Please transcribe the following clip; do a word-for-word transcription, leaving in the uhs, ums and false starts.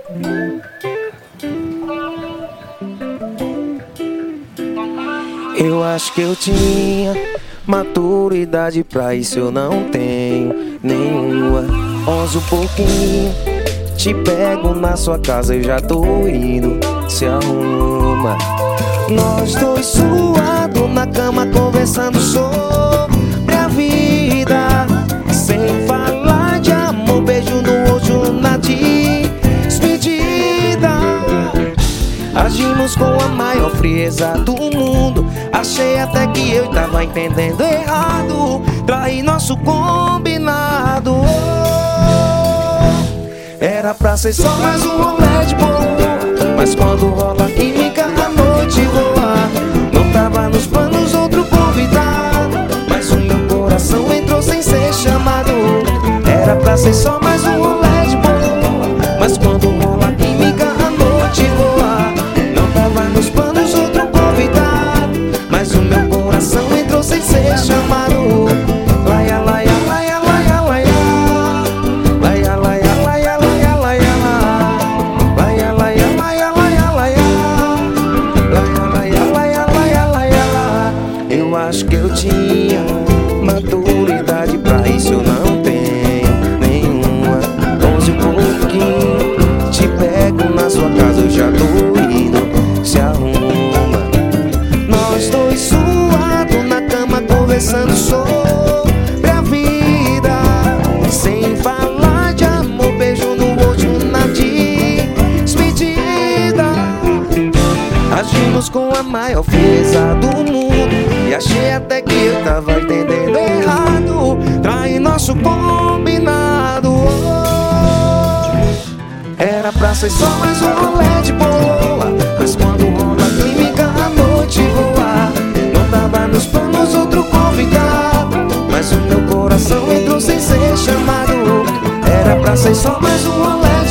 Eu acho que eu tinha maturidade pra isso, eu não tenho nenhuma. Onze um pouquinho, te pego na sua casa, eu já tô indo, se arruma. Nós dois suados na cama conversando sobre a vida, sem falar de amor, beijo no rosto na despedida. Agimos com a maior frieza do mundo, achei até que eu tava entendendo errado, traí nosso combinado. Era pra ser só mais um rolê de boa, mas quando rola química a noite voa. Não tava nos planos outro convidado, mas o meu coração entrou sem ser chamado. Era pra ser só mais um rolê de boa, mas quando rola química a noite voa. Não tava nos planos outro convidado, mas o meu coração entrou sem ser chamado. Laia, laia, laia, laia, laia. Laia, laia, laia, laia, laia. Laia, laia, laia, laia, laia. Laia, laia, laia, laia, laia. Eu acho que eu tinha maturidade pra isso, eu não tenho nenhuma. Onze um pouquinho, te pego na sua casa, eu já tô indo, se arruma. Nós dois suados na cama conversando sobre a vida, sem falar de amor, beijo no rosto na despedida. Agimos com a maior frieza do mundo, e achei até que eu tava entendendo errado, traí nosso combinado. Era pra ser só mais um rolê de boa, mas quando rola química a noite voa. Não tava nos planos outro convidado, mas o meu coração entrou sem ser chamado. Era pra ser só mais um rolê